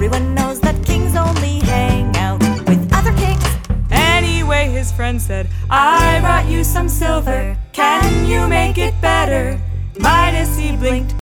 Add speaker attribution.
Speaker 1: Everyone knows that kings only hang out with other kings.
Speaker 2: Anyway, his friend said, I brought you some silver. Can you make it better? Midas, he blinked.